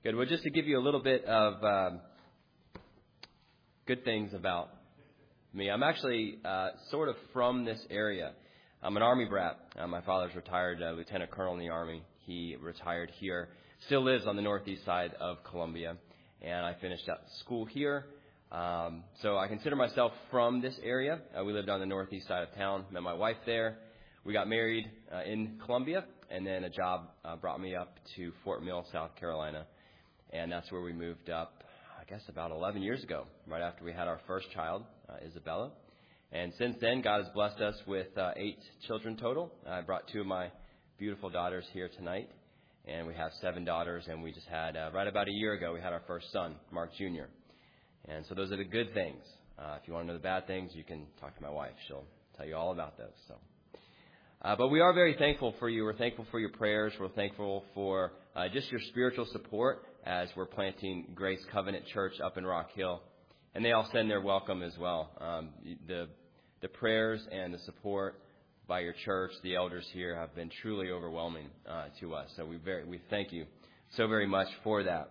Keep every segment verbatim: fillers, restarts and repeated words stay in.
Good. Well, just to give you a little bit of um, good things about me, I'm actually uh, sort of from this area. I'm an Army brat. Uh, my father's retired uh, lieutenant colonel in the Army. He retired here, still lives on the northeast side of Columbia, and I finished up school here. Um, so I consider myself from this area. Uh, we lived on the northeast side of town, met my wife there. We got married uh, in Columbia, and then a job uh, brought me up to Fort Mill, South Carolina. And that's where we moved up, I guess, about eleven years ago, right after we had our first child, uh, Isabella. And since then, God has blessed us with uh, eight children total. I brought two of my beautiful daughters here tonight, and we have seven daughters. And we just had, uh, right about a year ago, we had our first son, Mark Junior And so those are the good things. Uh, if you want to know the bad things, you can talk to my wife. She'll tell you all about those. So. Uh, but we are very thankful for you. We're thankful for your prayers. We're thankful for uh, just your spiritual support as we're planting Grace Covenant Church up in Rock Hill. And they all send their welcome as well. Um, the the prayers and the support by your church, the elders here, have been truly overwhelming uh, to us. So we very we thank you so very much for that.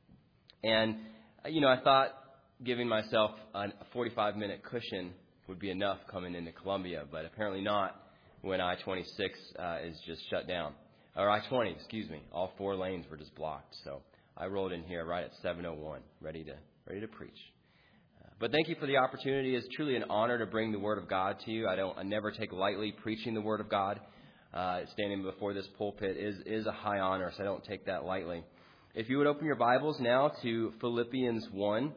And, you know, I thought giving myself a forty-five minute cushion would be enough coming into Columbia, but apparently not when I twenty-six uh, is just shut down. Or I twenty, excuse me. All four lanes were just blocked. So I rolled in here right at seven oh one, ready to ready to preach. Uh, but thank you for the opportunity. It's truly an honor to bring the Word of God to you. I don't, I never take lightly preaching the Word of God. Uh, standing before this pulpit is is a high honor, so I don't take that lightly. If you would open your Bibles now to Philippians one.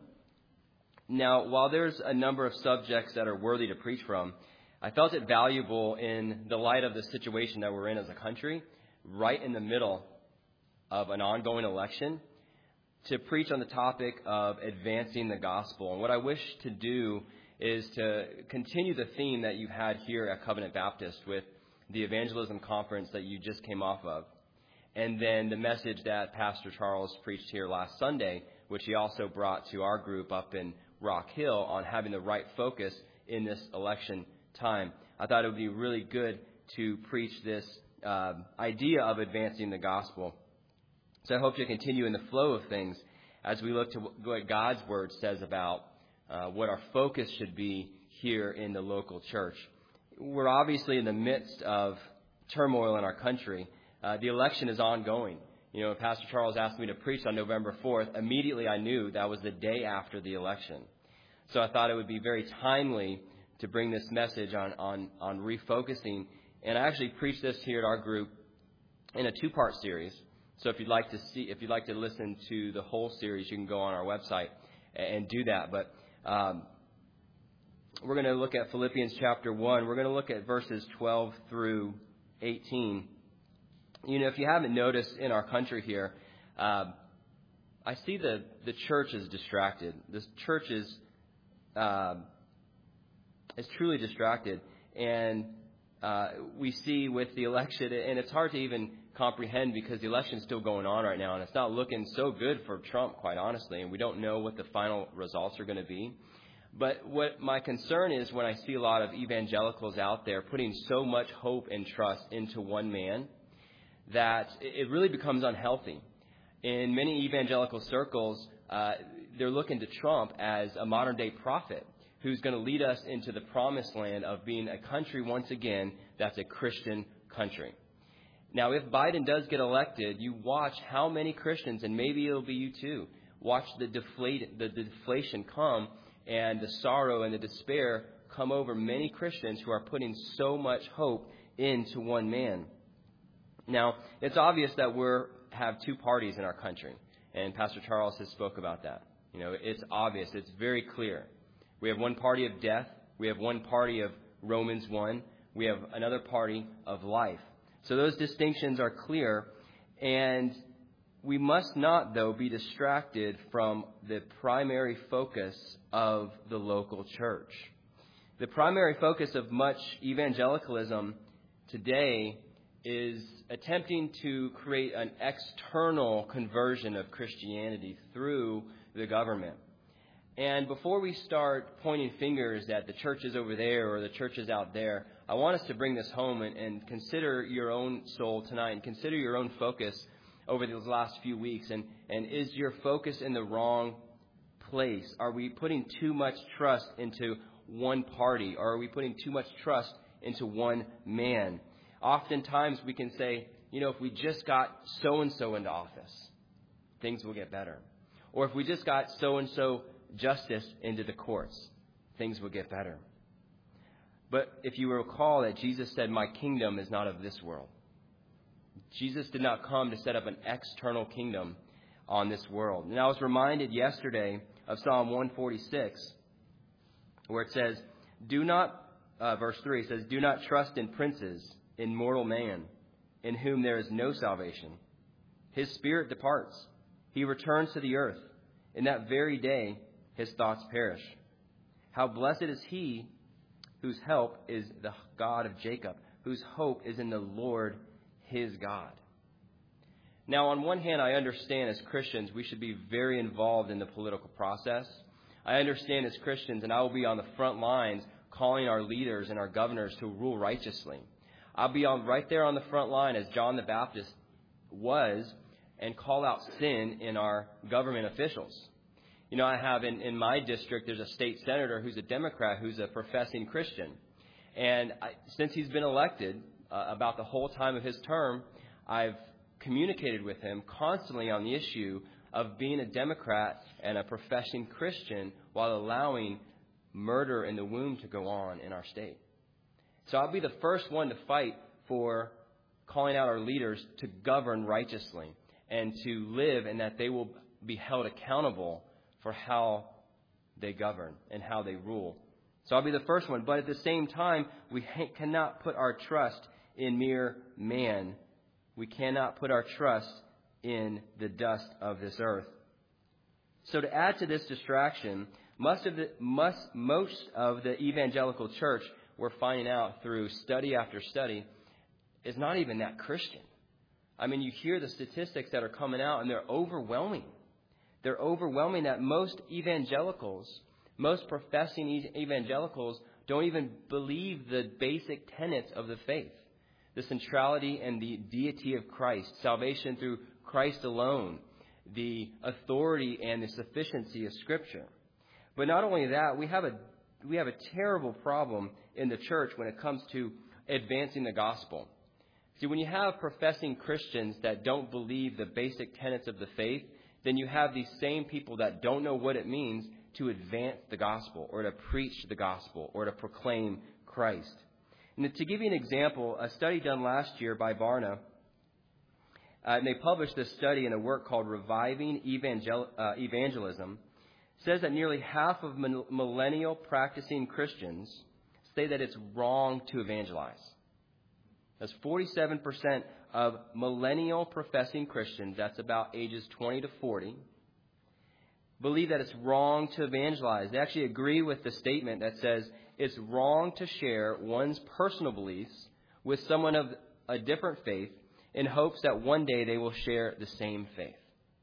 Now, while there's a number of subjects that are worthy to preach from, I felt it valuable in the light of the situation that we're in as a country, right in the middle of an ongoing election, to preach on the topic of advancing the gospel. And what I wish to do is to continue the theme that you had here at Covenant Baptist with the evangelism conference that you just came off of, and then the message that Pastor Charles preached here last Sunday, which he also brought to our group up in Rock Hill on having the right focus in this election time. I thought it would be really good to preach this uh, idea of advancing the gospel. So I hope to continue in the flow of things as we look to what God's Word says about uh, what our focus should be here in the local church. We're obviously in the midst of turmoil in our country. Uh, the election is ongoing. You know, Pastor Charles asked me to preach on November fourth. Immediately I knew that was the day after the election. So I thought it would be very timely to bring this message on, on, on refocusing. And I actually preached this here at our group in a two-part series. So if you'd like to see, if you'd like to listen to the whole series, you can go on our website and do that. But um, we're going to look at Philippians chapter one. We're going to look at verses twelve through eighteen. You know, if you haven't noticed in our country here, uh, I see the the church is distracted. This church is uh, is truly distracted, and uh, we see with the election, and it's hard to even comprehend because the election is still going on right now, and it's not looking so good for Trump, quite honestly, and we don't know what the final results are going to be. But what my concern is when I see a lot of evangelicals out there putting so much hope and trust into one man that it really becomes unhealthy. In many evangelical circles, uh, they're looking to Trump as a modern-day prophet who's going to lead us into the promised land of being a country, once again, that's a Christian country. Now, if Biden does get elected, you watch how many Christians, and maybe it'll be you too, watch the, deflate, the, the deflation come and the sorrow and the despair come over many Christians who are putting so much hope into one man. Now, it's obvious that we have two parties in our country, and Pastor Charles has spoke about that. You know, it's obvious. It's very clear. We have one party of death. We have one party of Romans one. We have another party of life. So those distinctions are clear, and we must not, though, be distracted from the primary focus of the local church. The primary focus of much evangelicalism today is attempting to create an external conversion of Christianity through the government. And before we start pointing fingers at the churches over there or the churches out there, I want us to bring this home and, and consider your own soul tonight and consider your own focus over these last few weeks. And, and is your focus in the wrong place? Are we putting too much trust into one party? Or are we putting too much trust into one man? Oftentimes we can say, you know, if we just got so-and-so into office, things will get better. Or if we just got so-and-so justice into the courts, things will get better. But if you recall that Jesus said, my kingdom is not of this world. Jesus did not come to set up an external kingdom on this world. And I was reminded yesterday of Psalm one forty-six, where it says, do not, uh, verse three says, do not trust in princes, in mortal man, in whom there is no salvation. His spirit departs. He returns to the earth. In that very day, his thoughts perish. How blessed is he whose help is the God of Jacob, whose hope is in the Lord his God. Now, on one hand, I understand as Christians we should be very involved in the political process. I understand as Christians, and I will be on the front lines calling our leaders and our governors to rule righteously. I'll be on right there on the front line as John the Baptist was and call out sin in our government officials. You know, I have in, in my district, there's a state senator who's a Democrat who's a professing Christian. And I, since he's been elected, uh, about the whole time of his term, I've communicated with him constantly on the issue of being a Democrat and a professing Christian while allowing murder in the womb to go on in our state. So I'll be the first one to fight for calling out our leaders to govern righteously and to live, and that they will be held accountable for how they govern and how they rule. So I'll be the first one. But at the same time, we ha- cannot put our trust in mere man. We cannot put our trust in the dust of this earth. So to add to this distraction, most of the, must, most of the evangelical church, we're finding out through study after study, is not even that Christian. I mean, you hear the statistics that are coming out, and they're overwhelming. They're overwhelming that most evangelicals, most professing evangelicals, don't even believe the basic tenets of the faith. The centrality and the deity of Christ, salvation through Christ alone, the authority and the sufficiency of Scripture. But not only that, we have a we have a terrible problem in the church when it comes to advancing the gospel. See, when you have professing Christians that don't believe the basic tenets of the faith, then you have these same people that don't know what it means to advance the gospel or to preach the gospel or to proclaim Christ. And to give you an example, a study done last year by Barna, uh, and they published this study in a work called Reviving Evangel- uh, Evangelism, says that nearly half of millennial practicing Christians say that it's wrong to evangelize. That's forty-seven percent of millennial professing Christians, that's about ages twenty to forty, believe that it's wrong to evangelize. They actually agree with the statement that says it's wrong to share one's personal beliefs with someone of a different faith in hopes that one day they will share the same faith.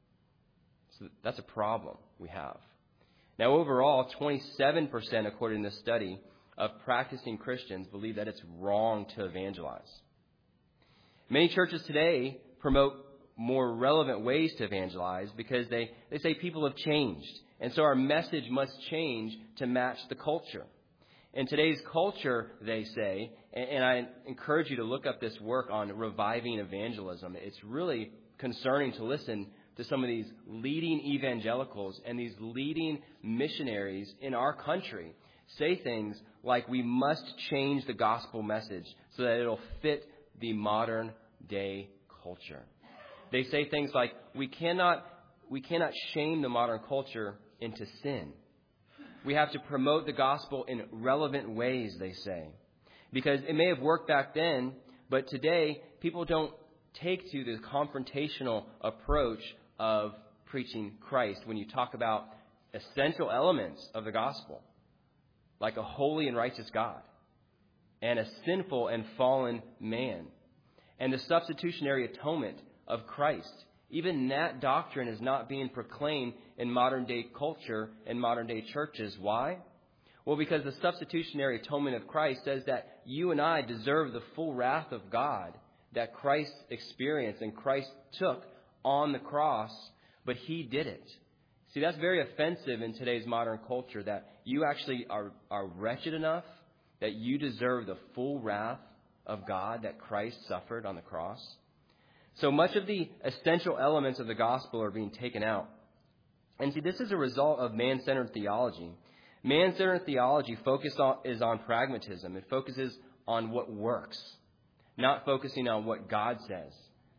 So that's a problem we have. Now, overall, twenty-seven percent, according to this study, of practicing Christians believe that it's wrong to evangelize. Many churches today promote more relevant ways to evangelize because they, they say people have changed. And so our message must change to match the culture. In today's culture, they say, and, and I encourage you to look up this work on reviving evangelism. It's really concerning to listen to some of these leading evangelicals and these leading missionaries in our country say things like we must change the gospel message so that it'll fit the modern day culture. They say things like we cannot we cannot shame the modern culture into sin. We have to promote the gospel in relevant ways, they say. Because it may have worked back then, but today people don't take to the confrontational approach of preaching Christ when you talk about essential elements of the gospel, like a holy and righteous God and a sinful and fallen man and the substitutionary atonement of Christ. Even that doctrine is not being proclaimed in modern day culture and modern day churches. Why? Well, because the substitutionary atonement of Christ says that you and I deserve the full wrath of God that Christ experienced and Christ took on the cross, but he did it. See, that's very offensive in today's modern culture, that you actually are, are wretched enough that you deserve the full wrath of God that Christ suffered on the cross. So much of the essential elements of the gospel are being taken out. And see, this is a result of man-centered theology. Man-centered theology focus on, is on pragmatism. It focuses on what works, not focusing on what God says.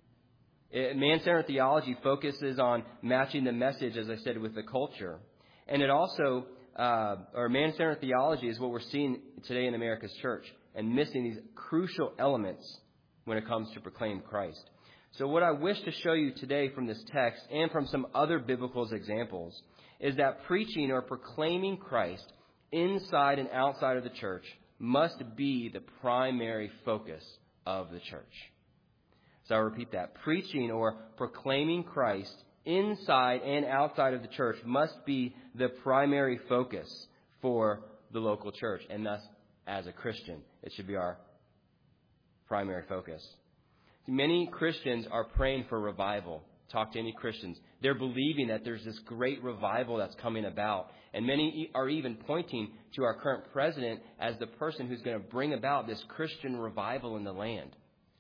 It, man-centered theology focuses on matching the message, as I said, with the culture. And it also, uh, or man-centered theology is what we're seeing today in America's church, and missing these crucial elements when it comes to proclaim Christ. So what I wish to show you today from this text and from some other biblical examples is that preaching or proclaiming Christ inside and outside of the church must be the primary focus of the church. So I'll repeat that. Preaching or proclaiming Christ inside and outside of the church must be the primary focus for the local church. And thus, as a Christian, it should be our primary focus. Many Christians are praying for revival. Talk to any Christians. They're believing that there's this great revival that's coming about. And many are even pointing to our current president as the person who's going to bring about this Christian revival in the land.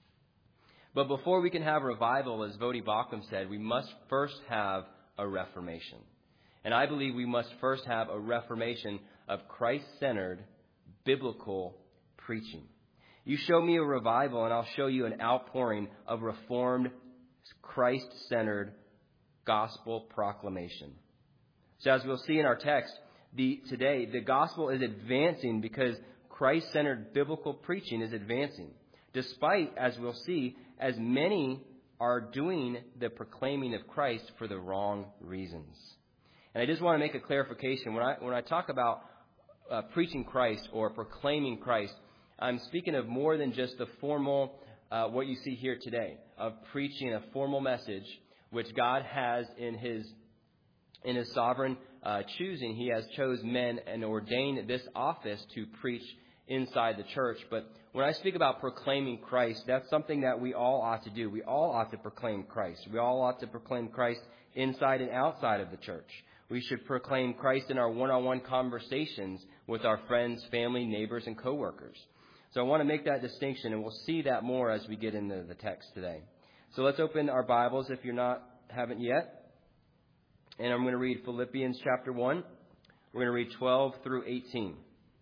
But before we can have revival, as Voddie Baucham said, we must first have a reformation. And I believe we must first have a reformation of Christ-centered biblical preaching. You show me a revival, and I'll show you an outpouring of reformed, Christ-centered gospel proclamation. So as we'll see in our text the, today, the gospel is advancing because Christ-centered biblical preaching is advancing. Despite, as we'll see, as many are doing the proclaiming of Christ for the wrong reasons. And I just want to make a clarification. When I, when I talk about uh, preaching Christ or proclaiming Christ, I'm speaking of more than just the formal, uh, what you see here today, of preaching a formal message, which God has in his in his sovereign uh, choosing. He has chose men and ordained this office to preach inside the church. But when I speak about proclaiming Christ, that's something that we all ought to do. We all ought to proclaim Christ. We all ought to proclaim Christ inside and outside of the church. We should proclaim Christ in our one-on-one conversations with our friends, family, neighbors, and coworkers. So I want to make that distinction, and we'll see that more as we get into the text today. So let's open our Bibles if you're not, haven't yet. And I'm going to read Philippians chapter one. We're going to read twelve through eighteen.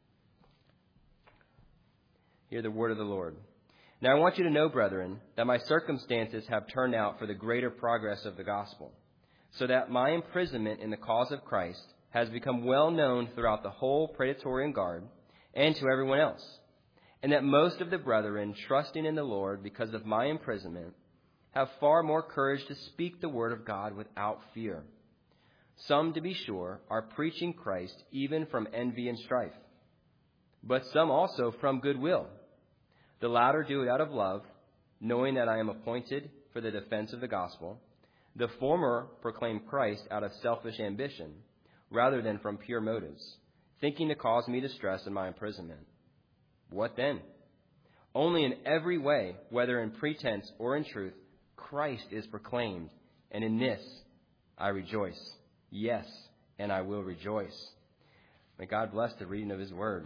Hear the word of the Lord. Now I want you to know, brethren, that my circumstances have turned out for the greater progress of the gospel, so that my imprisonment in the cause of Christ has become well known throughout the whole Praetorian Guard and to everyone else, and that most of the brethren, trusting in the Lord because of my imprisonment, have far more courage to speak the word of God without fear. Some, to be sure, are preaching Christ even from envy and strife, but some also from goodwill. The latter do it out of love, knowing that I am appointed for the defense of the gospel. The former proclaim Christ out of selfish ambition, rather than from pure motives, thinking to cause me distress in my imprisonment. What then? Only in every way, whether in pretense or in truth, Christ is proclaimed, and in this I rejoice. Yes, and I will rejoice. May God bless the reading of his word.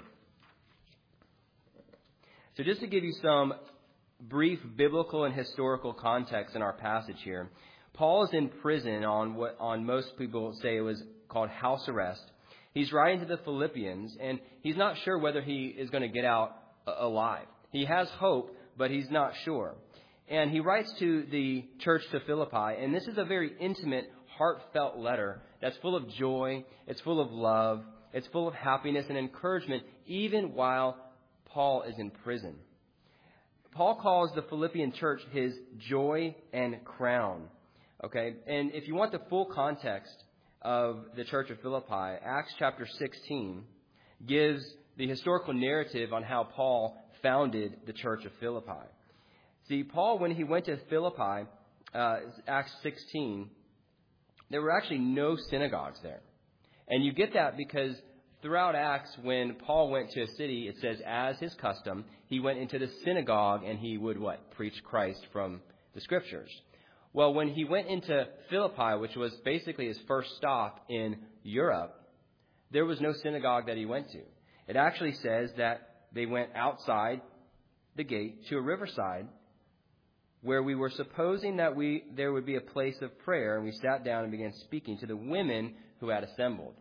So just to give you some brief biblical and historical context in our passage here, Paul is in prison on what on most people say it was called house arrest. He's writing to the Philippians, and he's not sure whether he is going to get out alive. He has hope, but he's not sure. And he writes to the church to Philippi, and this is a very intimate, heartfelt letter that's full of joy, it's full of love, it's full of happiness and encouragement, even while Paul is in prison. Paul calls the Philippian church his joy and crown. Okay, and if you want the full context of the church of Philippi, Acts chapter sixteen gives the historical narrative on how Paul founded the church of Philippi. See, Paul, when he went to Philippi, uh, Acts sixteen, there were actually no synagogues there. And you get that because throughout Acts, when Paul went to a city, it says, as his custom, he went into the synagogue and he would, what? Preach Christ from the scriptures. Well, when he went into Philippi, which was basically his first stop in Europe, there was no synagogue that he went to. It actually says that they went outside the gate to a riverside where we were supposing that we there would be a place of prayer, and we sat down and began speaking to the women who had assembled.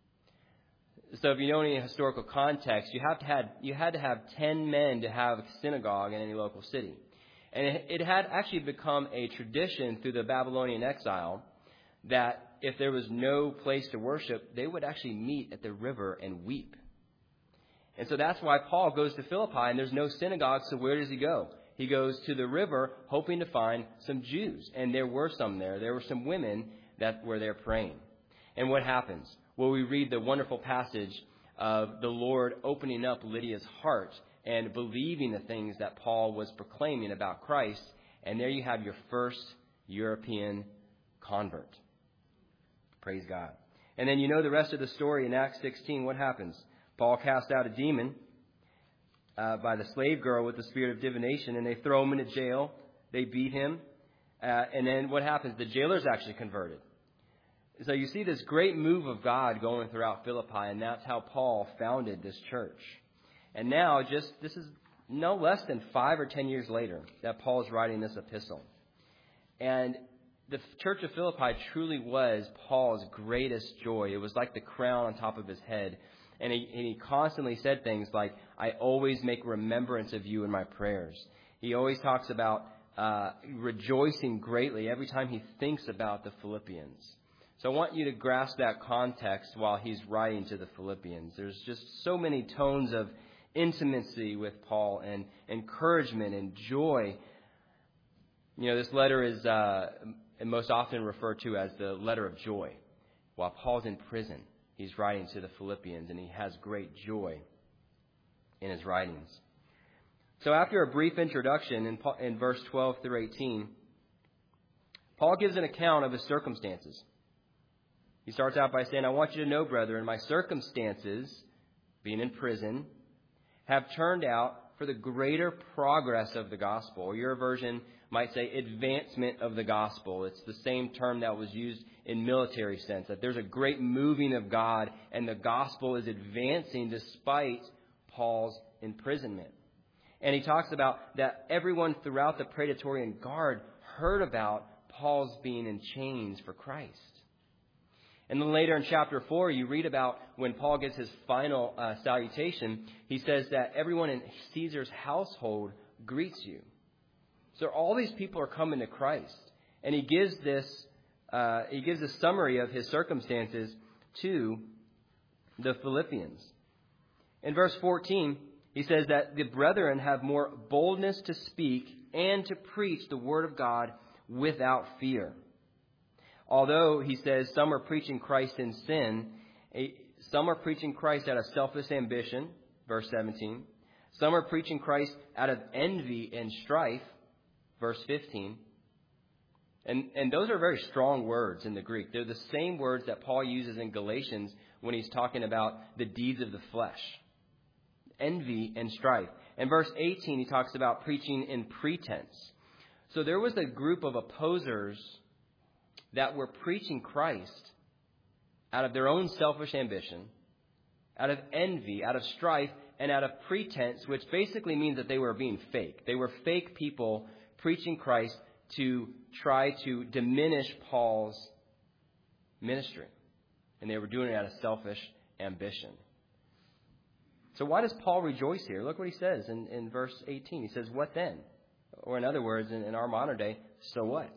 So if you know any historical context, you have to had you had to have ten men to have a synagogue in any local city. And it, it had actually become a tradition through the Babylonian exile that if there was no place to worship, they would actually meet at the river and weep. And so that's why Paul goes to Philippi, and there's no synagogue, so where does he go? He goes to the river hoping to find some Jews. And there were some there. There were some women that were there praying. And what happens? Well, we read the wonderful passage of the Lord opening up Lydia's heart and believing the things that Paul was proclaiming about Christ. And there you have your first European convert. Praise God. And then you know the rest of the story in Acts sixteen. What happens? Paul cast out a demon uh, by the slave girl with the spirit of divination, and they throw him into jail. They beat him. Uh, and then what happens? The jailer's actually converted. So you see this great move of God going throughout Philippi, and that's how Paul founded this church. And now, just this is no less than five or ten years later that Paul's writing this epistle. And the church of Philippi truly was Paul's greatest joy. It was like the crown on top of his head. And he, and he constantly said things like, I always make remembrance of you in my prayers. He always talks about uh, rejoicing greatly every time he thinks about the Philippians. So I want you to grasp that context while he's writing to the Philippians. There's just so many tones of intimacy with Paul and encouragement and joy. You know, this letter is uh, most often referred to as the letter of joy. While Paul's in prison, he's writing to the Philippians, and he has great joy in his writings. So after a brief introduction in, in verse twelve through eighteen, Paul gives an account of his circumstances. He starts out by saying, I want you to know, brethren, my circumstances, being in prison, have turned out for the greater progress of the gospel. Or your version might say advancement of the gospel. It's the same term that was used in military sense, that there's a great moving of God, and the gospel is advancing despite Paul's imprisonment. And he talks about that everyone throughout the Praetorian Guard heard about Paul's being in chains for Christ. And then later in chapter four, you read about when Paul gives his final uh, salutation, he says that everyone in Caesar's household greets you. So all these people are coming to Christ. And he gives this, uh, he gives a summary of his circumstances to the Philippians. In verse fourteen, he says that the brethren have more boldness to speak and to preach the word of God without fear. Although, he says, some are preaching Christ in sin, some are preaching Christ out of selfish ambition, verse seventeen. Some are preaching Christ out of envy and strife, verse fifteen. And, and those are very strong words in the Greek. They're the same words that Paul uses in Galatians when he's talking about the deeds of the flesh. Envy and strife. In verse eighteen, he talks about preaching in pretense. So there was a group of opposers that were preaching Christ out of their own selfish ambition, out of envy, out of strife, and out of pretense, which basically means that they were being fake. They were fake people preaching Christ to try to diminish Paul's ministry. And they were doing it out of selfish ambition. So why does Paul rejoice here? Look what he says in, in verse eighteen. He says, what then? Or in other words, in, in our modern day, so what?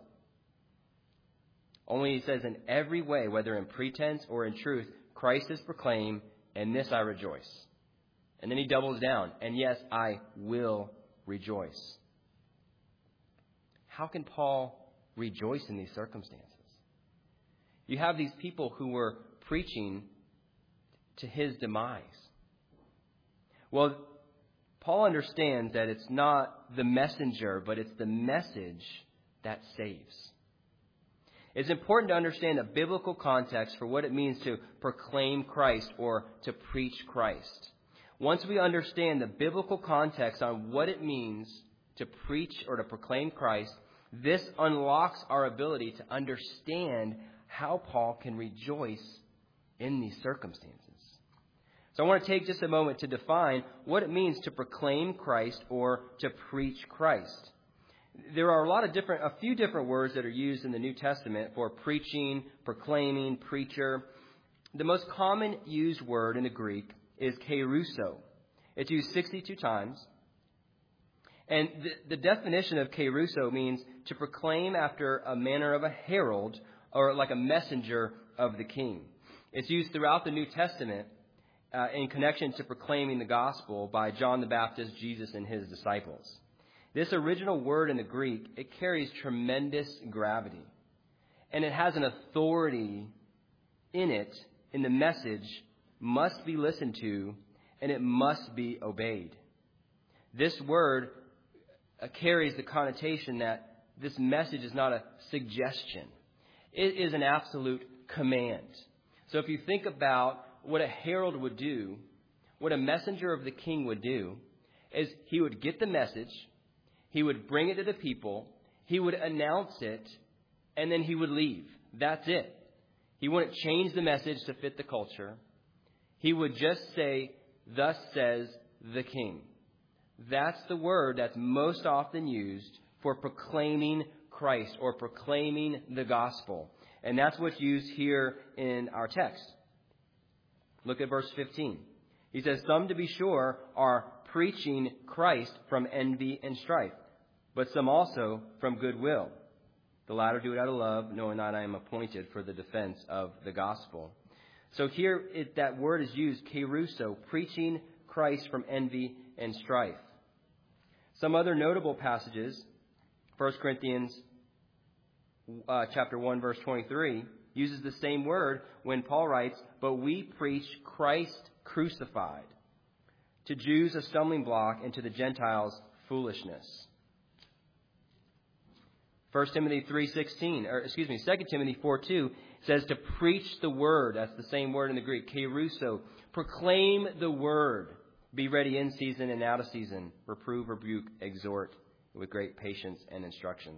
Only he says, in every way, whether in pretense or in truth, Christ is proclaimed, and this I rejoice. And then he doubles down, and yes, I will rejoice. How can Paul rejoice in these circumstances? You have these people who were preaching to his demise. Well, Paul understands that it's not the messenger, but it's the message that saves. It's important to understand a biblical context for what it means to proclaim Christ or to preach Christ. Once we understand the biblical context on what it means to preach or to proclaim Christ, This unlocks our ability to understand how Paul can rejoice in these circumstances. So I want to take just a moment to define what it means to proclaim Christ or to preach Christ. There are a lot of different, a few different words that are used in the New Testament for preaching, proclaiming, preacher. The most common used word in the Greek is kerusso. It's used sixty-two times. And the, the definition of kerusso means to proclaim after a manner of a herald or like a messenger of the king. It's used throughout the New Testament uh, in connection to proclaiming the gospel by John the Baptist, Jesus, and his disciples. This original word in the Greek, it carries tremendous gravity. And it has an authority in it, in the message, must be listened to, and it must be obeyed. This word uh, carries the connotation that this message is not a suggestion. It is an absolute command. So if you think about what a herald would do, what a messenger of the king would do, is he would get the message, he would bring it to the people, he would announce it, and then he would leave. That's it. He wouldn't change the message to fit the culture. He would just say, "Thus says the king." That's the word that's most often used for proclaiming Christ or proclaiming the gospel. And that's what's used here in our text. Look at verse fifteen. He says, "Some, to be sure, are preaching Christ from envy and strife, but some also from goodwill. The latter do it out of love, knowing that I am appointed for the defense of the gospel." So here it, that word is used, kerusso, preaching Christ from envy and strife. Some other notable passages, First Corinthians uh, chapter one, verse twenty-three, uses the same word when Paul writes, "But we preach Christ crucified, to Jews a stumbling block, and to the Gentiles foolishness." First Timothy three sixteen, or excuse me, Second Timothy four two says to preach the word. That's the same word in the Greek, kerusso. Proclaim the word. Be ready in season and out of season. Reprove, rebuke, exhort with great patience and instruction.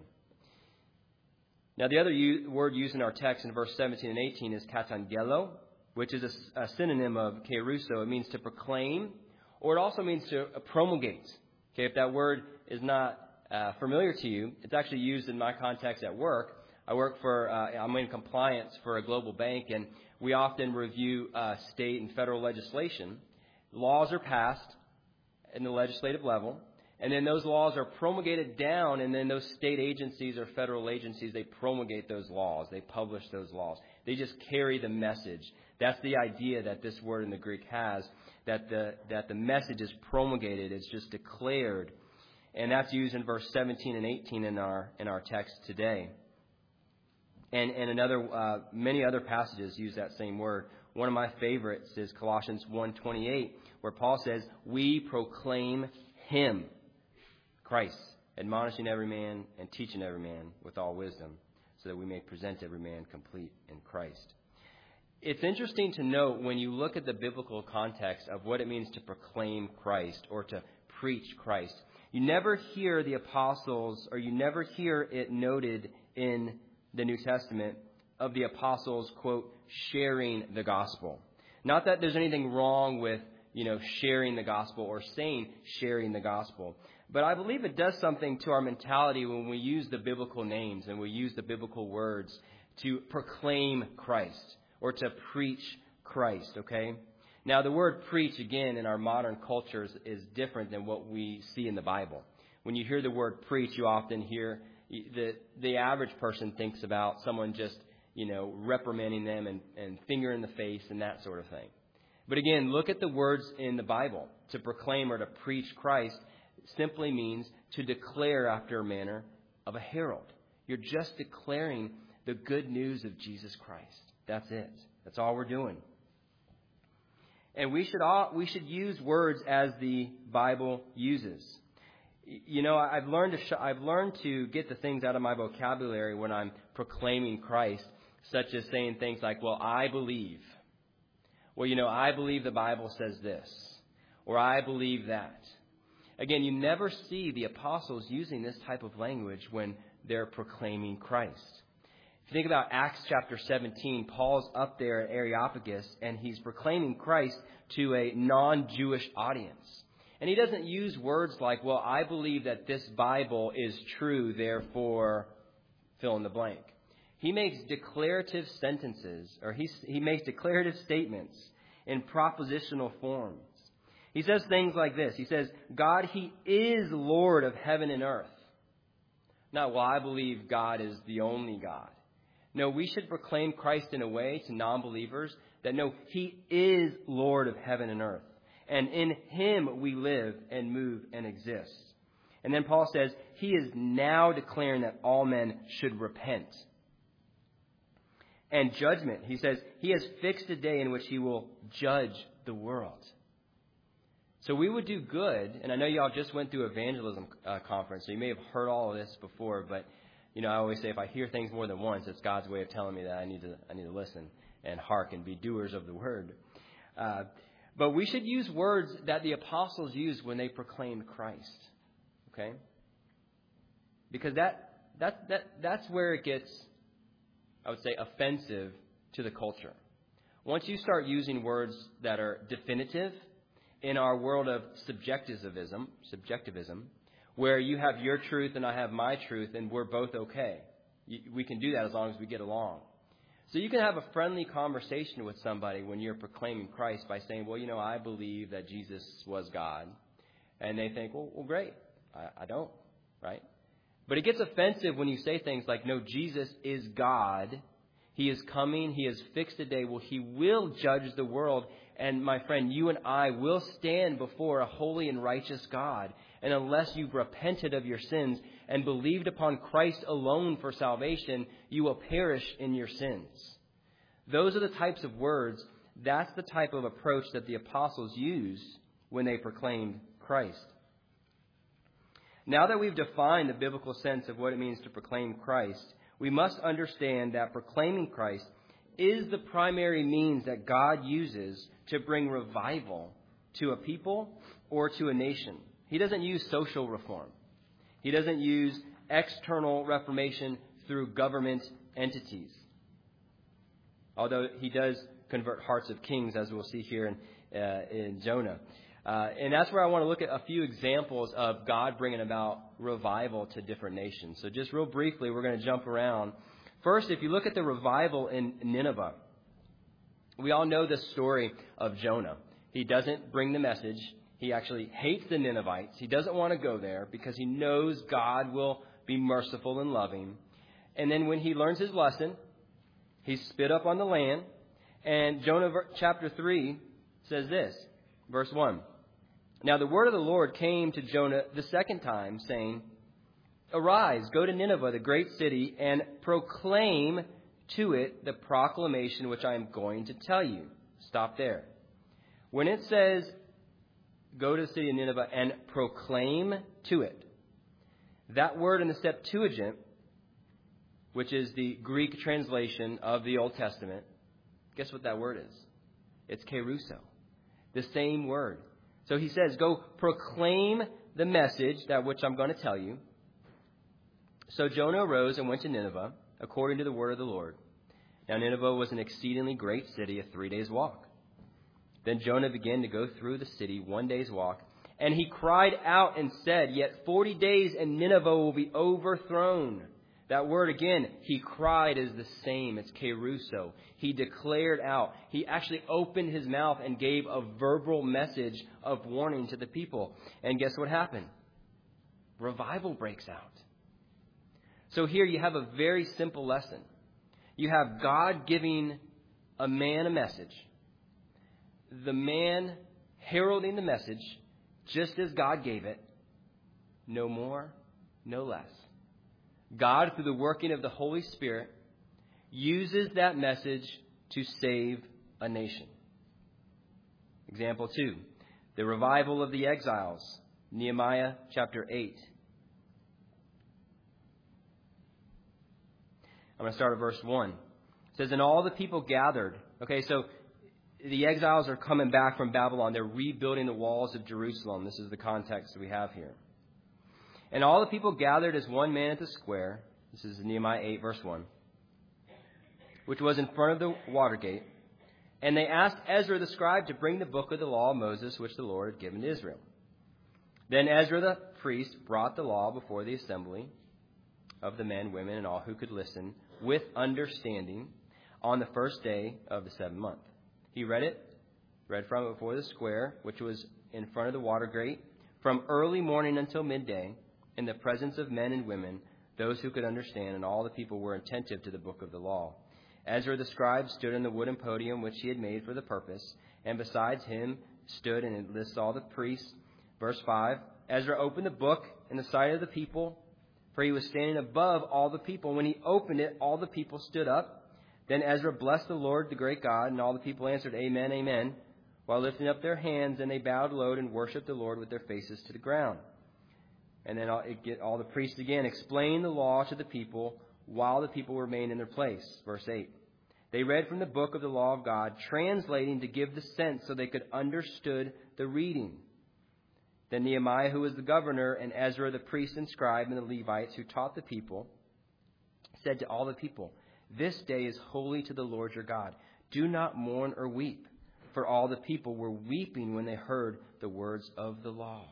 Now, the other u- word used in our text in verse seventeen and eighteen is katangelo, which is a, a synonym of kerusso. It means to proclaim, or it also means to uh, promulgate. Okay, if that word is not uh, familiar to you, it's actually used in my context at work. I work for, uh, I'm in compliance for a global bank, and we often review uh, state and federal legislation. Laws are passed in the legislative level, and then those laws are promulgated down, and then those state agencies or federal agencies, they promulgate those laws. They publish those laws. They just carry the message. That's the idea that this word in the Greek has, that the that the message is promulgated. It's just declared. And that's used in verse seventeen and eighteen in our in our text today. And and another uh, many other passages use that same word. One of my favorites is Colossians one twenty-eight, where Paul says, "We proclaim him, Christ, admonishing every man and teaching every man with all wisdom, so that we may present every man complete in Christ." It's interesting to note when you look at the biblical context of what it means to proclaim Christ or to preach Christ. You never hear the apostles, or you never hear it noted in the New Testament of the apostles, quote, sharing the gospel. Not that there's anything wrong with, you know, sharing the gospel or saying sharing the gospel. But I believe it does something to our mentality when we use the biblical names and we use the biblical words to proclaim Christ or to preach Christ, okay? Now, the word preach, again, in our modern cultures is different than what we see in the Bible. When you hear the word preach, you often hear the the average person thinks about someone just, you know, reprimanding them and, and finger in the face and that sort of thing. But again, look at the words in the Bible. To proclaim or to preach Christ simply means to declare after a manner of a herald. You're just declaring the good news of Jesus Christ. That's it. That's all we're doing. And we should all, we should use words as the Bible uses. You know, I've learned to sh- I've learned to get the things out of my vocabulary when I'm proclaiming Christ, such as saying things like, "Well, I believe." Well, you know, I believe the Bible says this, or I believe that. Again, you never see the apostles using this type of language when they're proclaiming Christ. If you think about Acts chapter seventeen, Paul's up there at Areopagus, and he's proclaiming Christ to a non-Jewish audience. And he doesn't use words like, well, I believe that this Bible is true, therefore fill in the blank. He makes declarative sentences, or he, he makes declarative statements in propositional forms. He says things like this. He says, God, he is Lord of heaven and earth. Not, well, I believe God is the only God. No, we should proclaim Christ in a way to non-believers that no, he is Lord of heaven and earth. And in him we live and move and exist. And then Paul says, he is now declaring that all men should repent. And judgment, he says, he has fixed a day in which he will judge the world. So we would do good, and I know y'all just went through evangelism uh, conference, so you may have heard all of this before, but you know, I always say if I hear things more than once, it's God's way of telling me that I need to I need to listen and heark and be doers of the word. Uh, but we should use words that the apostles used when they proclaimed Christ. Okay? Because that that that that's where it gets, I would say, offensive to the culture. Once you start using words that are definitive in our world of subjectivism, subjectivism, where you have your truth and I have my truth and we're both okay. We can do that as long as we get along. So you can have a friendly conversation with somebody when you're proclaiming Christ by saying, well, you know, I believe that Jesus was God. And they think, well, well great. I, I don't, right? But it gets offensive when you say things like, no, Jesus is God. He is coming. He has fixed a day. Well, he will judge the world. And my friend, you and I will stand before a holy and righteous God. And unless you've repented of your sins and believed upon Christ alone for salvation, you will perish in your sins. Those are the types of words, that's the type of approach that the apostles used when they proclaimed Christ. Now that we've defined the biblical sense of what it means to proclaim Christ, we must understand that proclaiming Christ is the primary means that God uses to bring revival to a people or to a nation. He doesn't use social reform. He doesn't use external reformation through government entities. Although he does convert hearts of kings, as we'll see here in, uh, in Jonah. Uh, and that's where I want to look at a few examples of God bringing about revival to different nations. So just real briefly, we're going to jump around. First, if you look at the revival in Nineveh, we all know the story of Jonah. He doesn't bring the message. He actually hates the Ninevites. He doesn't want to go there because he knows God will be merciful and loving. And then when he learns his lesson, he spit up on the land. And Jonah chapter three says this, verse one. Now the word of the Lord came to Jonah the second time, saying, Arise, go to Nineveh, the great city, and proclaim to it the proclamation which I am going to tell you. Stop there. When it says, go to the city of Nineveh and proclaim to it, that word in the Septuagint, which is the Greek translation of the Old Testament, guess what that word is? It's keruso, the same word. So he says, go proclaim the message, that which I'm going to tell you. So Jonah arose and went to Nineveh, according to the word of the Lord. Now Nineveh was an exceedingly great city, a three days' walk. Then Jonah began to go through the city one day's walk, and he cried out and said, Yet forty days and Nineveh will be overthrown. That word again, he cried, is the same. It's keruso. He declared out. He actually opened his mouth and gave a verbal message of warning to the people. And guess what happened? Revival breaks out. So here you have a very simple lesson. You have God giving a man a message. The man heralding the message just as God gave it. No more, no less. God, through the working of the Holy Spirit, uses that message to save a nation. Example two, the revival of the exiles, Nehemiah chapter eight. I'm going to start at verse one. It says, And all the people gathered. Okay, so the exiles are coming back from Babylon. They're rebuilding the walls of Jerusalem. This is the context we have here. And all the people gathered as one man at the square, This is Nehemiah eight, verse one. Which was in front of the water gate. And they asked Ezra the scribe to bring the book of the law of Moses, which the Lord had given to Israel. Then Ezra the priest brought the law before the assembly of the men, women, and all who could listen with understanding on the first day of the seventh month. He read it, read from it before the square, which was in front of the water gate, from early morning until midday, in the presence of men and women, those who could understand, and all the people were attentive to the book of the law. Ezra the scribe stood on the wooden podium which he had made for the purpose, and besides him stood, and it lists all the priests. Verse five, Ezra opened the book in the sight of the people, for he was standing above all the people. When he opened it, all the people stood up. Then Ezra blessed the Lord, the great God, and all the people answered, Amen, Amen, while lifting up their hands, and they bowed low and worshipped the Lord with their faces to the ground. And then all the priests again explained the law to the people, while the people remained in their place. Verse eight. They read from the book of the law of God, translating to give the sense so they could understood the reading. Then Nehemiah, who was the governor, and Ezra, the priest and scribe, and the Levites, who taught the people, said to all the people, This day is holy to the Lord your God. Do not mourn or weep. For all the people were weeping when they heard the words of the law.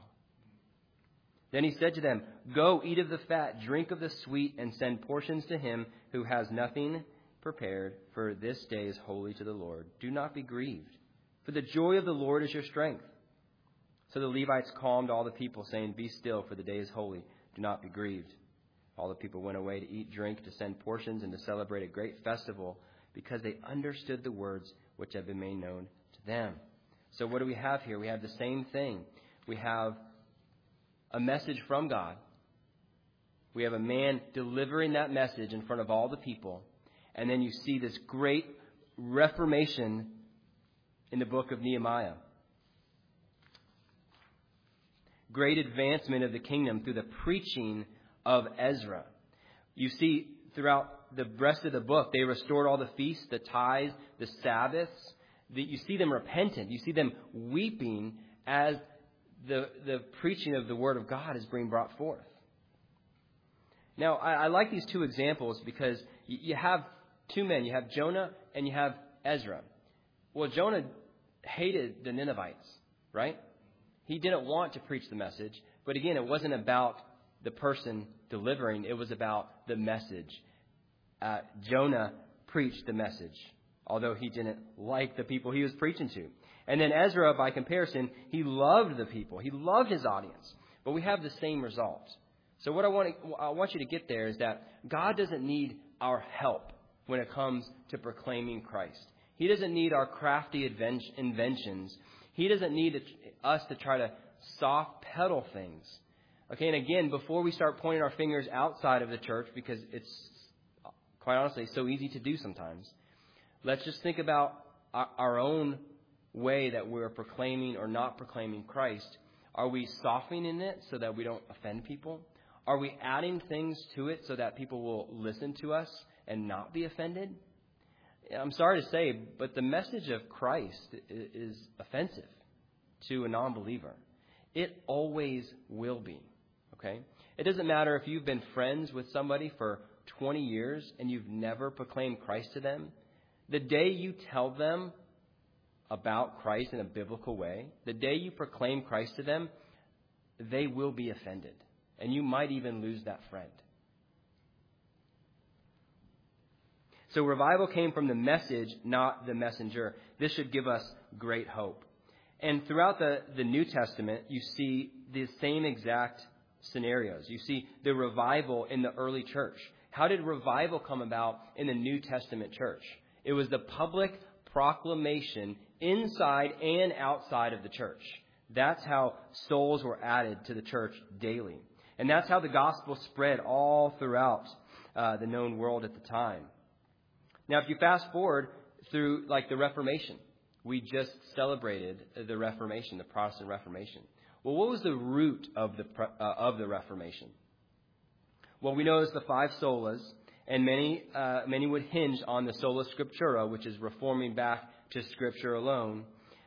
Then he said to them, Go, eat of the fat, drink of the sweet, and send portions to him who has nothing prepared, for this day is holy to the Lord. Do not be grieved, for the joy of the Lord is your strength. So the Levites calmed all the people, saying, Be still, for the day is holy. Do not be grieved. All the people went away to eat, drink, to send portions, and to celebrate a great festival, because they understood the words which had been made known to them. So what do we have here? We have the same thing. We have a message from God. We have a man delivering that message in front of all the people. And then you see this great reformation in the book of Nehemiah. Great advancement of the kingdom through the preaching of Ezra. You see throughout the rest of the book, they restored all the feasts, the tithes, the Sabbaths. You see them repentant. You see them weeping as The, the preaching of the Word of God is being brought forth. Now, I, I like these two examples because you, you have two men. You have Jonah and you have Ezra. Well, Jonah hated the Ninevites, right? He didn't want to preach the message. But again, it wasn't about the person delivering. It was about the message. Uh, Jonah preached the message, although he didn't like the people he was preaching to. And then Ezra, by comparison, he loved the people. He loved his audience. But we have the same result. So what I want, to, I want you to get there is that God doesn't need our help when it comes to proclaiming Christ. He doesn't need our crafty inventions. He doesn't need us to try to soft pedal things. Okay, and again, before we start pointing our fingers outside of the church, because it's, quite honestly, so easy to do sometimes, let's just think about our, our own way that we're proclaiming or not proclaiming Christ. Are we softening it so that we don't offend people? Are we adding things to it so that people will listen to us and not be offended? I'm sorry to say, but the message of Christ is offensive to a non-believer. It always will be. Okay? It doesn't matter if you've been friends with somebody for twenty years and you've never proclaimed Christ to them. The day you tell them about Christ in a biblical way, the day you proclaim Christ to them, they will be offended. And you might even lose that friend. So revival came from the message, not the messenger. This should give us great hope. And throughout the, the New Testament, you see the same exact scenarios. You see the revival in the early church. How did revival come about in the New Testament church? It was the public proclamation inside and outside of the church. That's how souls were added to the church daily. And that's how the gospel spread all throughout uh, the known world at the time. Now, if you fast forward through like the Reformation, we just celebrated the Reformation, the Protestant Reformation. Well, what was the root of the uh, of the Reformation? Well, we know it's the five solas, and many uh, many would hinge on the sola scriptura, which is reforming back to Scripture alone.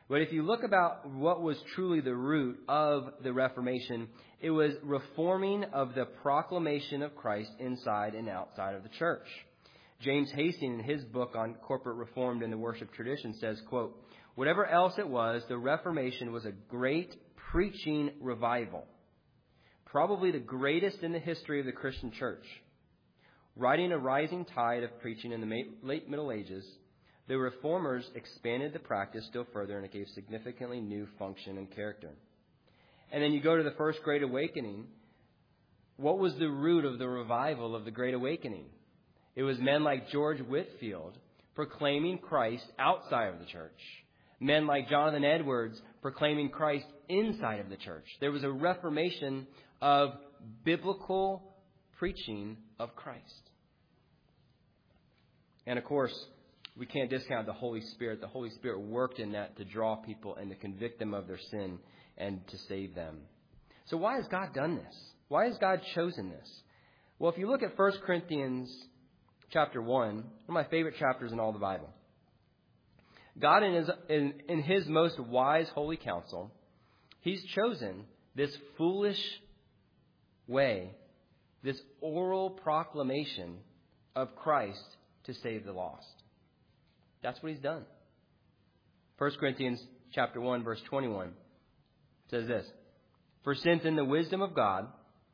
But if you look about what was truly the root of the Reformation, it was reforming of the proclamation of Christ inside and outside of the church. James Hastings, in his book on corporate reform in the worship tradition, says, quote, "Whatever else it was, the Reformation was a great preaching revival, probably the greatest in the history of the Christian church. Riding a rising tide of preaching in the late Middle Ages, the Reformers expanded the practice still further, and it gave significantly new function and character." And then you go to the First Great Awakening. What was the root of the revival of the Great Awakening? It was men like George Whitefield proclaiming Christ outside of the church. Men like Jonathan Edwards proclaiming Christ inside of the church. There was a reformation of biblical preaching of Christ. And of course, we can't discount the Holy Spirit. The Holy Spirit worked in that to draw people and to convict them of their sin and to save them. So why has God done this? Why has God chosen this? Well, if you look at First Corinthians chapter one, one of my favorite chapters in all the Bible, God in his, in, in his most wise holy counsel, he's chosen this foolish way, this oral proclamation of Christ to save the lost. That's what he's done. First Corinthians chapter one, verse twenty-one says this, "For since in the wisdom of God,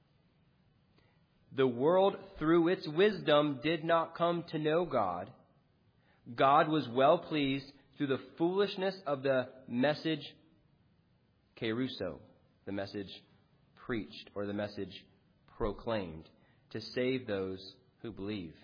the world through its wisdom did not come to know God, God was well pleased through the foolishness of the message keruso," the message preached or the message proclaimed, "to save those who believe."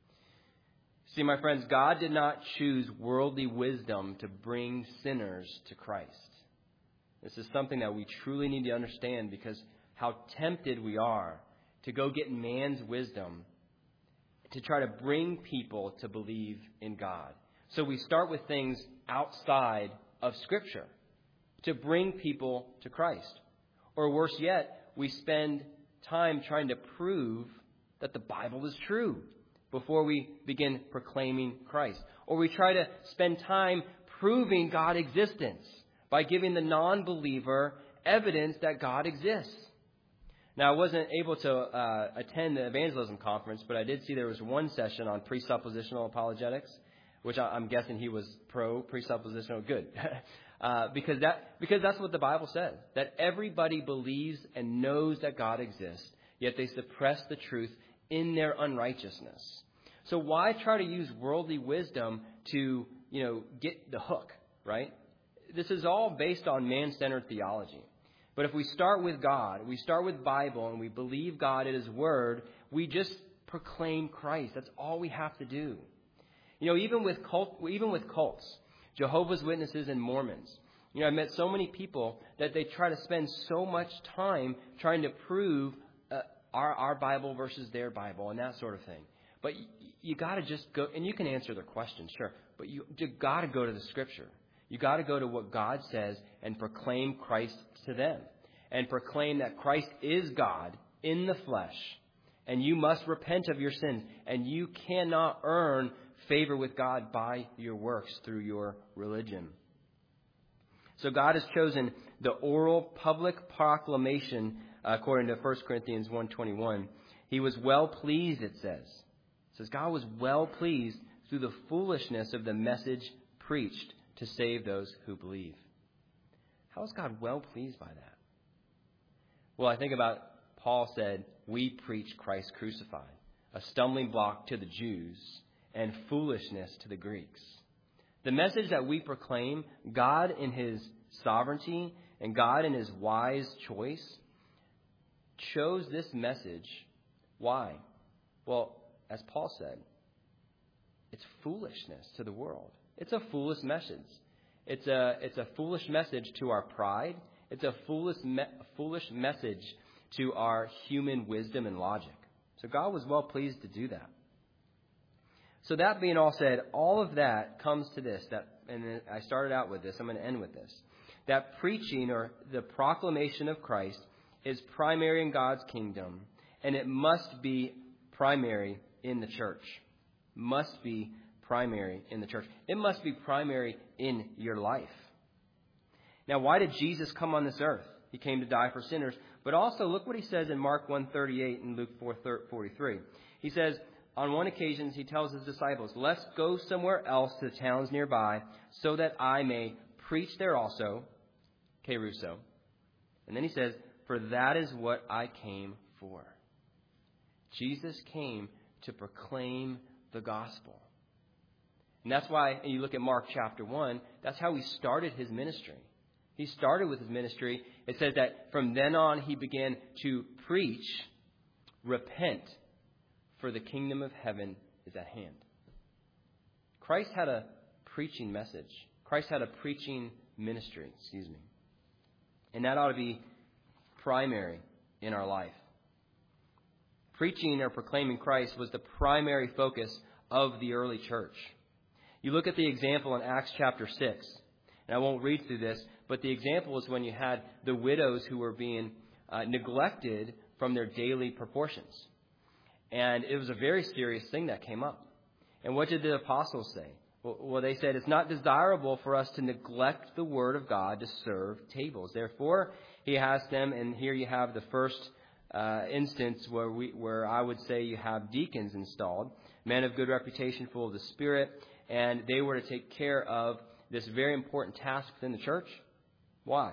See, my friends, God did not choose worldly wisdom to bring sinners to Christ. This is something that we truly need to understand, because how tempted we are to go get man's wisdom to try to bring people to believe in God. So we start with things outside of Scripture to bring people to Christ. Or worse yet, we spend time trying to prove that the Bible is true before we begin proclaiming Christ. Or we try to spend time proving God's existence by giving the non-believer evidence that God exists. Now, I wasn't able to uh, attend the evangelism conference, but I did see there was one session on presuppositional apologetics, which I, I'm guessing he was pro presuppositional. Good. uh, because that because that's what the Bible says, that everybody believes and knows that God exists, yet they suppress the truth in their unrighteousness. So why try to use worldly wisdom to, you know, get the hook, right? This is all based on man-centered theology. But if we start with God, we start with Bible, and we believe God at His Word, we just proclaim Christ. That's all we have to do. You know, even with cult, even with cults, Jehovah's Witnesses and Mormons, you know, I've met so many people that they try to spend so much time trying to prove uh, our our Bible versus their Bible and that sort of thing. But you, you got to just go, and you can answer their questions, sure, but you, you got to go to the Scripture. You got to go to what God says and proclaim Christ to them, and proclaim that Christ is God in the flesh, and you must repent of your sins, and you cannot earn favor with God by your works through your religion. So God has chosen the oral public proclamation, uh, according to First Corinthians one twenty-one. He was well pleased, it says. It says God was well pleased through the foolishness of the message preached to save those who believe. How is God well pleased by that? Well, I think about Paul said, we preach Christ crucified, a stumbling block to the Jews and foolishness to the Greeks. The message that we proclaim, God in His sovereignty and God in His wise choice chose this message. Why? Well, as Paul said, it's foolishness to the world. It's a foolish message. It's a it's a foolish message to our pride. It's a foolish me- foolish message to our human wisdom and logic. So God was well pleased to do that. So that being all said, all of that comes to this. That, and I started out with this. I'm going to end with this. That preaching, or the proclamation of Christ, is primary in God's kingdom, and it must be primary in the church. Must be primary in the church. It must be primary in your life. Now, why did Jesus come on this earth? He came to die for sinners. But also, look what he says in Mark one thirty-eight and Luke four forty-three. He says, on one occasion, he tells his disciples, let's go somewhere else to the towns nearby so that I may preach there also. Keruso. And then he says, for that is what I came for. Jesus came to proclaim the gospel. And that's why, and you look at Mark chapter one, that's how he started his ministry. He started with his ministry. It says that from then on he began to preach, repent, for the kingdom of heaven is at hand. Christ had a preaching message. Christ had a preaching ministry, excuse me. And that ought to be primary in our life. Preaching or proclaiming Christ was the primary focus of the early church. You look at the example in Acts chapter six, and I won't read through this, but the example is when you had the widows who were being uh, neglected from their daily proportions. And it was a very serious thing that came up. And what did the apostles say? Well, well, they said, it's not desirable for us to neglect the word of God to serve tables. Therefore, he asked them, and here you have the first uh, instance where we, where I would say you have deacons installed, men of good reputation, full of the Spirit, and they were to take care of this very important task within the church. Why?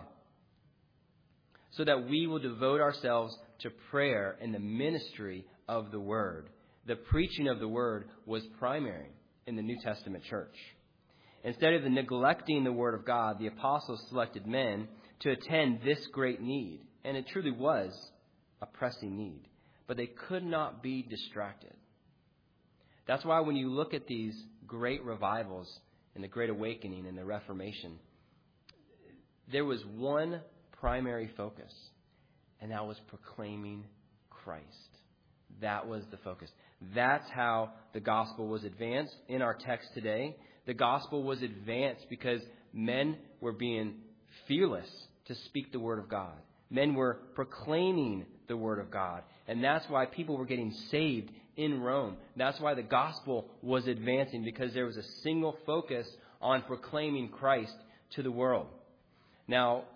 So that we will devote ourselves to prayer and the ministry of the Word. The preaching of the Word was primary in the New Testament church. Instead of neglecting the Word of God, the apostles selected men to attend this great need. And it truly was a pressing need. But they could not be distracted. That's why when you look at these great revivals and the Great Awakening and the Reformation, there was one primary focus, and that was proclaiming Christ. That was the focus. That's how the gospel was advanced in our text today. The gospel was advanced because men were being fearless to speak the word of God. Men were proclaiming the word of God. And that's why people were getting saved in Rome. That's why the gospel was advancing, because there was a single focus on proclaiming Christ to the world. Now,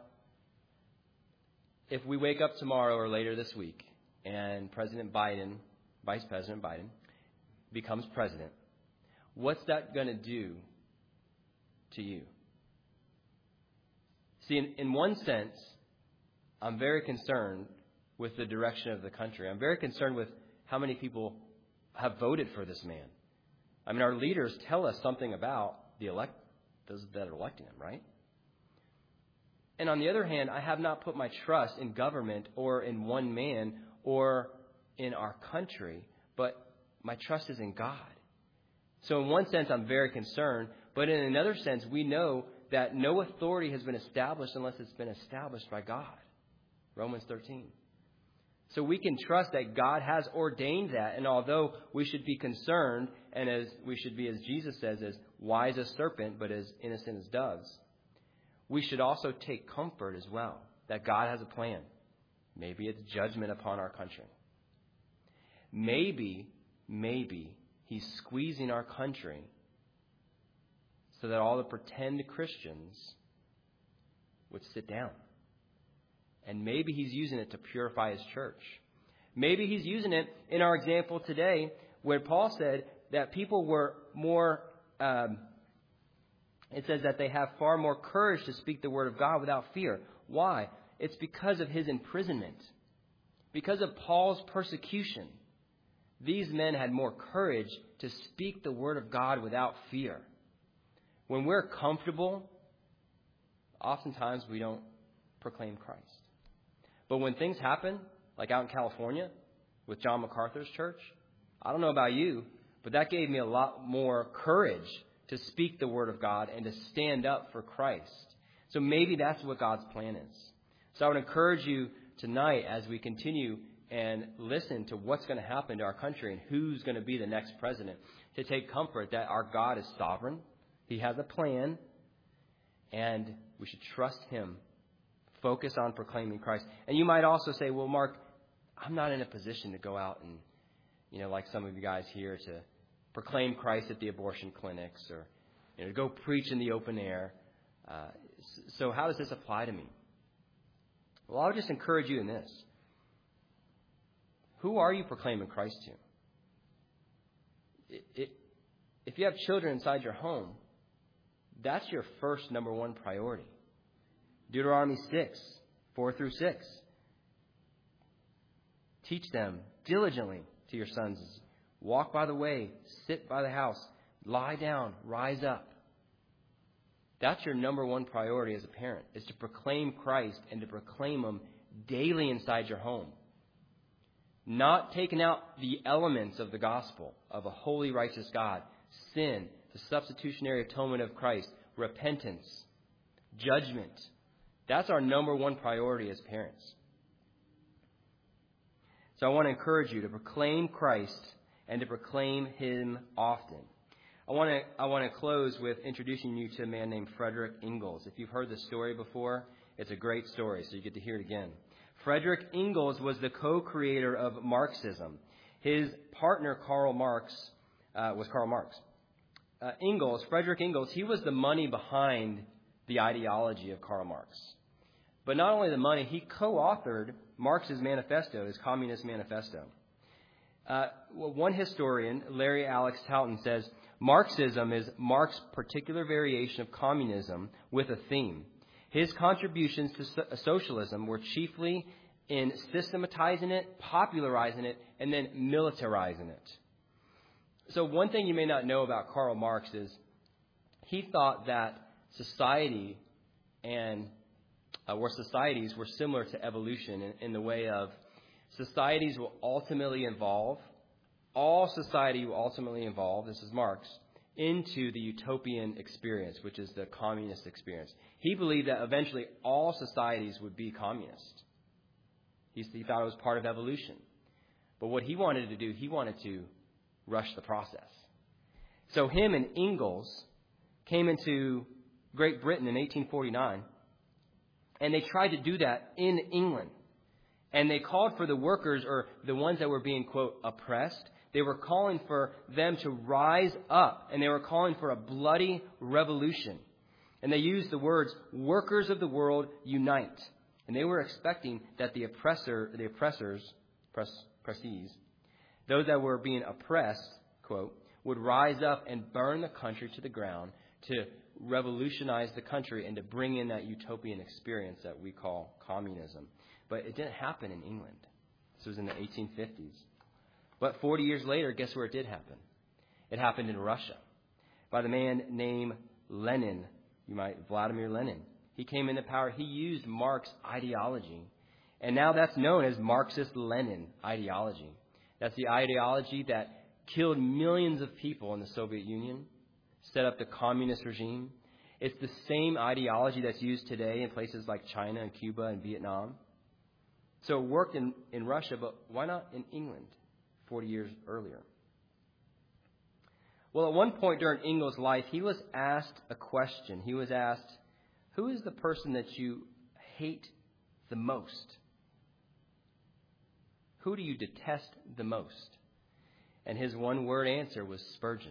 if we wake up tomorrow or later this week and President Biden, Vice President Biden, becomes president, what's that going to do to you? See, in, in one sense, I'm very concerned with the direction of the country. I'm very concerned with how many people have voted for this man. I mean, our leaders tell us something about the elect, those that are electing him, right? And on the other hand, I have not put my trust in government or in one man or in our country, but my trust is in God. So in one sense, I'm very concerned, but in another sense, we know that no authority has been established unless it's been established by God. Romans thirteen. So we can trust that God has ordained that, and although we should be concerned, and as we should be, as Jesus says, as wise as serpent, but as innocent as doves, we should also take comfort as well that God has a plan. Maybe it's judgment upon our country. Maybe, maybe he's squeezing our country so that all the pretend Christians would sit down. And maybe he's using it to purify his church. Maybe he's using it in our example today where Paul said that people were more, um, it says that they have far more courage to speak the word of God without fear. Why? It's because of his imprisonment. Because of Paul's persecution. These men had more courage to speak the word of God without fear. When we're comfortable, oftentimes we don't proclaim Christ. But when things happen, like out in California with John MacArthur's church, I don't know about you, but that gave me a lot more courage to speak the word of God and to stand up for Christ. So maybe that's what God's plan is. So I would encourage you tonight as we continue and listen to what's going to happen to our country and who's going to be the next president, to take comfort that our God is sovereign. He has a plan, and we should trust him. Focus on proclaiming Christ. And you might also say, well, Mark, I'm not in a position to go out and, you know, like some of you guys here, to proclaim Christ at the abortion clinics or, you know, to go preach in the open air. Uh, so how does this apply to me? Well, I would just encourage you in this. Who are you proclaiming Christ to? It, it, if you have children inside your home, that's your first number one priority. Deuteronomy six, four through six. Teach them diligently to your sons. Walk by the way, sit by the house, lie down, rise up. That's your number one priority as a parent, is to proclaim Christ and to proclaim Him daily inside your home. Not taking out the elements of the gospel of a holy, righteous God, sin, the substitutionary atonement of Christ, repentance, judgment. That's our number one priority as parents. So I want to encourage you to proclaim Christ and to proclaim Him often. I want to I want to close with introducing you to a man named Frederick Engels. If you've heard this story before, it's a great story, so you get to hear it again. Frederick Engels was the co-creator of Marxism. His partner, Karl Marx, uh, was Karl Marx. Uh, Engels, Frederick Engels, he was the money behind the ideology of Karl Marx. But not only the money, he co-authored Marx's manifesto, his Communist Manifesto. Uh, well, one historian, Larry Alex Houghton, says, Marxism is Marx's particular variation of communism with a theme. His contributions to so- socialism were chiefly in systematizing it, popularizing it, and then militarizing it. So one thing you may not know about Karl Marx is he thought that society and uh, where societies were similar to evolution in, in the way of societies will ultimately evolve. All society will ultimately evolve, this is Marx, into the utopian experience, which is the communist experience. He believed that eventually all societies would be communist. He, he thought it was part of evolution. But what he wanted to do, he wanted to rush the process. So him and Engels came into Great Britain in eighteen forty-nine, and they tried to do that in England. And they called for the workers, or the ones that were being, quote, oppressed. They were calling for them to rise up, and they were calling for a bloody revolution. And they used the words, workers of the world, unite. And they were expecting that the oppressor, the oppressors, press, presses, those that were being oppressed, quote, would rise up and burn the country to the ground to revolutionize the country and to bring in that utopian experience that we call communism. But it didn't happen in England. This was in the eighteen fifties. But forty years later, guess where it did happen? It happened in Russia by the man named Lenin. You might, Vladimir Lenin. He came into power. He used Marx ideology. And now that's known as Marxist-Lenin ideology. That's the ideology that killed millions of people in the Soviet Union, set up the communist regime. It's the same ideology that's used today in places like China and Cuba and Vietnam. So it worked in, in Russia, but why not in England forty years earlier? Well, at one point during Engels' life, he was asked a question. He was asked, who is the person that you hate the most? Who do you detest the most? And his one-word answer was Spurgeon.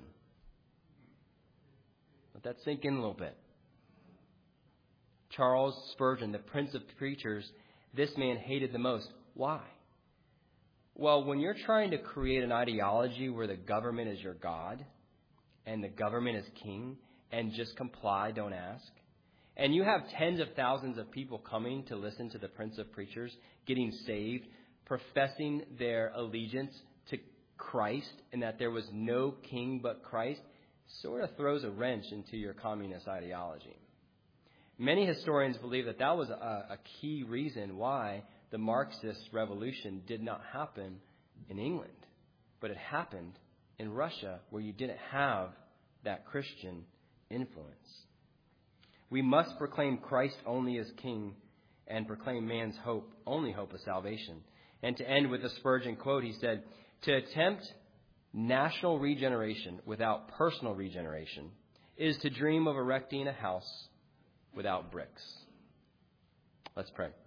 Let that sink in a little bit. Charles Spurgeon, the Prince of Preachers, this man hated the most. Why? Well, when you're trying to create an ideology where the government is your God and the government is king and just comply, don't ask, and you have tens of thousands of people coming to listen to the Prince of Preachers, getting saved, professing their allegiance to Christ and that there was no king but Christ, sort of throws a wrench into your communist ideology. Many historians believe that that was a, a key reason why the Marxist revolution did not happen in England, but it happened in Russia, where you didn't have that Christian influence. We must proclaim Christ only as King and proclaim man's hope, only hope of salvation. And to end with a Spurgeon quote, he said, to attempt national regeneration without personal regeneration is to dream of erecting a house without bricks. Let's pray.